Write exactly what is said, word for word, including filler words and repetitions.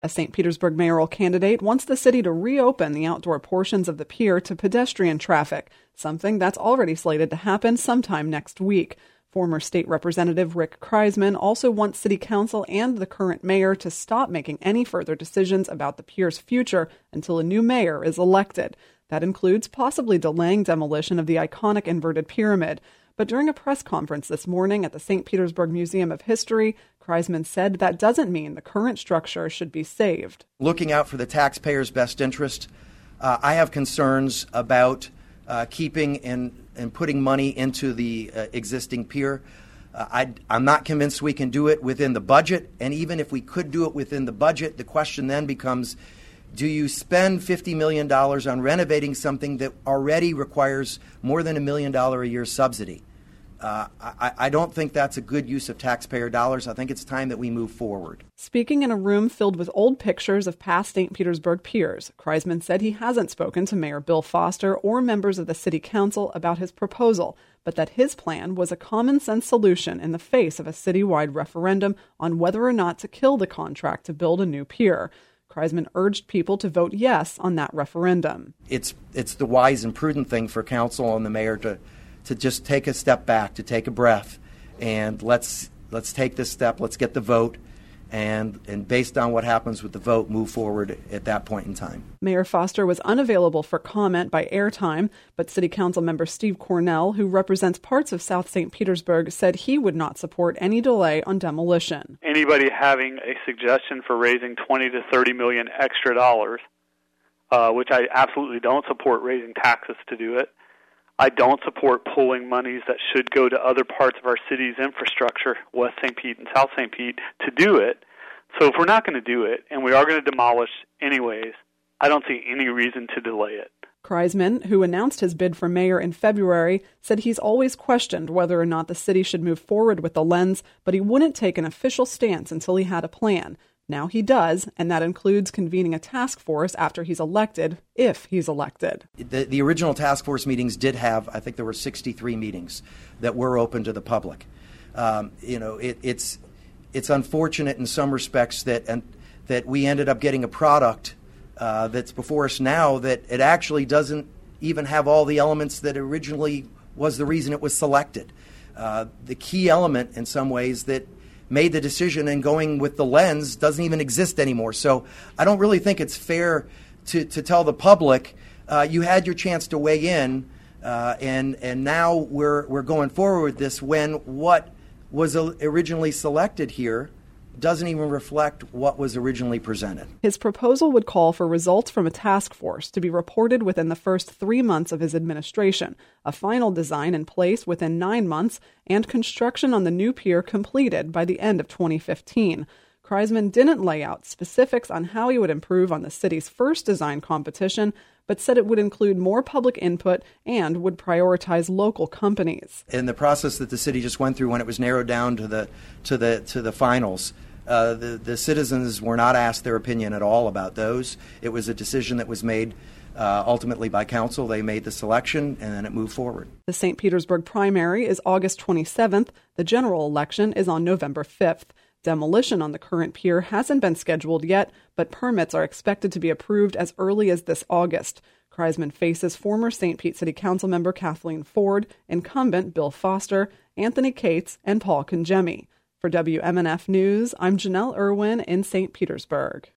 A Saint Petersburg mayoral candidate wants the city to reopen the outdoor portions of the pier to pedestrian traffic, something that's already slated to happen sometime next week. Former state representative Rick Kreisman also wants city council and the current mayor to stop making any further decisions about the pier's future until a new mayor is elected. That includes possibly delaying demolition of the iconic inverted pyramid. But during a press conference this morning at the Saint Petersburg Museum of History, Kreisman said that doesn't mean the current structure should be saved. Looking out for the taxpayers' best interest, uh, I have concerns about uh, keeping and, and putting money into the uh, existing pier. Uh, I, I'm not convinced we can do it within the budget, and even if we could do it within the budget, the question then becomes, do you spend fifty million dollars on renovating something that already requires more than a million dollar a year subsidy? Uh, I, I don't think that's a good use of taxpayer dollars. I think it's time that we move forward. Speaking in a room filled with old pictures of past Saint Petersburg piers, Kreisman said he hasn't spoken to Mayor Bill Foster or members of the city council about his proposal, but that his plan was a common-sense solution in the face of a citywide referendum on whether or not to kill the contract to build a new pier. Kreisman urged people to vote yes on that referendum. It's it's the wise and prudent thing for council and the mayor to to just take a step back, to take a breath, and let's let's take this step, let's get the vote, and and based on what happens with the vote, move forward at that point in time. Mayor Foster was unavailable for comment by airtime, but City Council member Steve Cornell, who represents parts of South Saint Petersburg, said he would not support any delay on demolition. Anybody having a suggestion for raising twenty to thirty million extra dollars, uh, which I absolutely don't support raising taxes to do it. I don't support pulling monies that should go to other parts of our city's infrastructure, West Saint Pete and South Saint Pete, to do it. So if we're not going to do it, and we are going to demolish anyways, I don't see any reason to delay it. Kreisman, who announced his bid for mayor in February, said he's always questioned whether or not the city should move forward with the lens, but he wouldn't take an official stance until he had a plan. Now he does, and that includes convening a task force after he's elected, if he's elected. The, the original task force meetings did have, I think there were sixty-three meetings that were open to the public. Um, you know, it, it's it's unfortunate in some respects that and that we ended up getting a product uh, that's before us now that it actually doesn't even have all the elements that originally was the reason it was selected. Uh, the key element in some ways that made the decision and going with the lens doesn't even exist anymore. So I don't really think it's fair to, to tell the public, uh, you had your chance to weigh in, uh, and and now we're we're going forward with this when what was originally selected here doesn't even reflect what was originally presented. His proposal would call for results from a task force to be reported within the first three months of his administration, a final design in place within nine months, and construction on the new pier completed by the end of twenty fifteen. Kreisman didn't lay out specifics on how he would improve on the city's first design competition, but said it would include more public input and would prioritize local companies. In the process that the city just went through when it was narrowed down to the to the to the finals, uh, the the citizens were not asked their opinion at all about those. It was a decision that was made uh, ultimately by council. They made the selection and then it moved forward. The Saint Petersburg primary is August twenty-seventh. The general election is on November fifth. Demolition on the current pier hasn't been scheduled yet, but permits are expected to be approved as early as this August. Kreisman faces former Saint Pete City Council member Kathleen Ford, incumbent Bill Foster, Anthony Cates, and Paul Congemi. For W M N F News, I'm Janelle Irwin in Saint Petersburg.